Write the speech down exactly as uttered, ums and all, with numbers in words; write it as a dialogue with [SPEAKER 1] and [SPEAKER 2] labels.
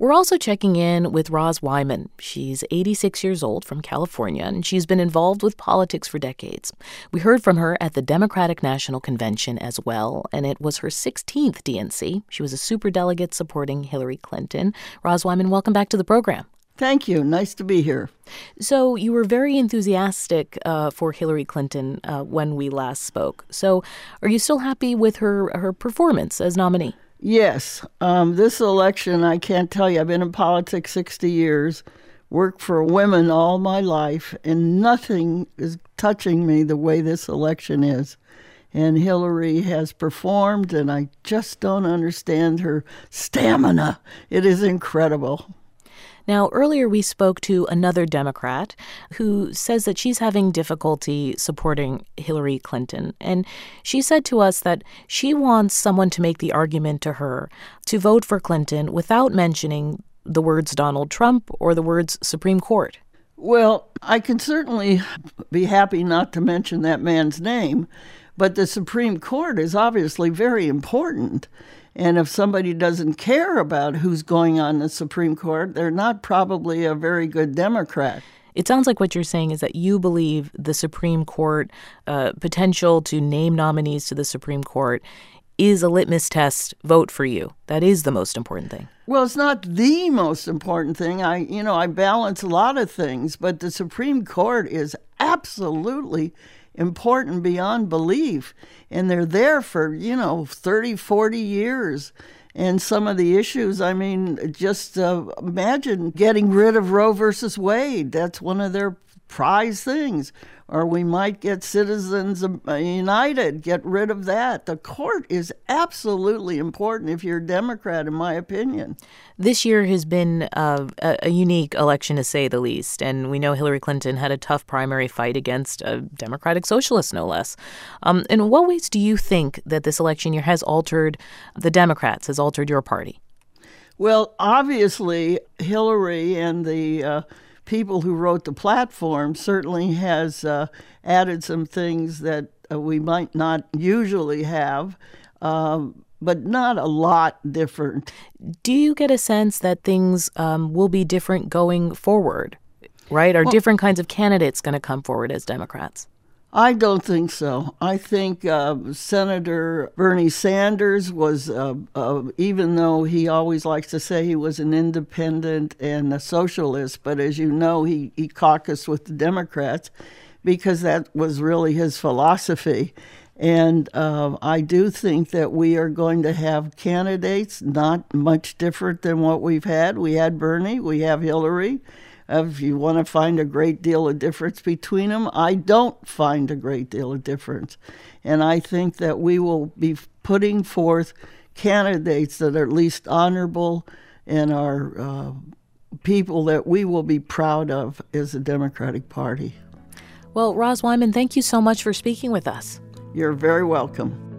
[SPEAKER 1] We're also checking in with Roz Wyman. She's eighty-six years old from California, and she's been involved with politics for decades. We heard from her at the Democratic National Convention as well, and it was her sixteenth D N C. She was a superdelegate supporting Hillary Clinton. Roz Wyman, welcome back to the program.
[SPEAKER 2] Thank you. Nice to be here.
[SPEAKER 1] So you were very enthusiastic uh, for Hillary Clinton uh, when we last spoke. So are you still happy with her, her performance as nominee?
[SPEAKER 2] Yes. Um, this election, I can't tell you, I've been in politics sixty years, worked for women all my life, and nothing is touching me the way this election is. And Hillary has performed, and I just don't understand her stamina. It is incredible.
[SPEAKER 1] Now, earlier we spoke to another Democrat who says that she's having difficulty supporting Hillary Clinton. And she said to us that she wants someone to make the argument to her to vote for Clinton without mentioning the words Donald Trump or the words Supreme Court.
[SPEAKER 2] Well, I can certainly be happy not to mention that man's name, but the Supreme Court is obviously very important. And if somebody doesn't care about who's going on the Supreme Court, they're not probably a very good Democrat.
[SPEAKER 1] It sounds like what you're saying is that you believe the Supreme Court uh, potential to name nominees to the Supreme Court is a litmus test vote for you. That is the most important thing.
[SPEAKER 2] Well, it's not the most important thing. I, you know, I balance a lot of things, but the Supreme Court is absolutely important beyond belief. And they're there for, you know, thirty, forty years. And some of the issues, I mean, just uh, imagine getting rid of Roe versus Wade. That's one of their prize things. Or we might get Citizens United, get rid of that. The court is absolutely important if you're a Democrat, in my opinion.
[SPEAKER 1] This year has been uh, a, a unique election, to say the least. And we know Hillary Clinton had a tough primary fight against a Democratic socialist, no less. Um, in what ways do you think that this election year has altered the Democrats, has altered your party?
[SPEAKER 2] Well, obviously, Hillary and the uh, people who wrote the platform certainly has uh, added some things that uh, we might not usually have, um, but not a lot different. Do
[SPEAKER 1] you get a sense that things um, will be different going forward, right? Are well, different kinds of candidates going to come forward as Democrats?
[SPEAKER 2] I don't think so. I think uh, Senator Bernie Sanders was, uh, uh, even though he always likes to say he was an independent and a socialist, but as you know, he, he caucused with the Democrats because that was really his philosophy. And uh, I do think that we are going to have candidates not much different than what we've had. We had Bernie, we have Hillary. If you want to find a great deal of difference between them, I don't find a great deal of difference. And I think that we will be putting forth candidates that are at least honorable and are uh, people that we will be proud of as the Democratic Party.
[SPEAKER 1] Well, Roz Wyman, thank you so much for speaking with us.
[SPEAKER 2] You're very welcome.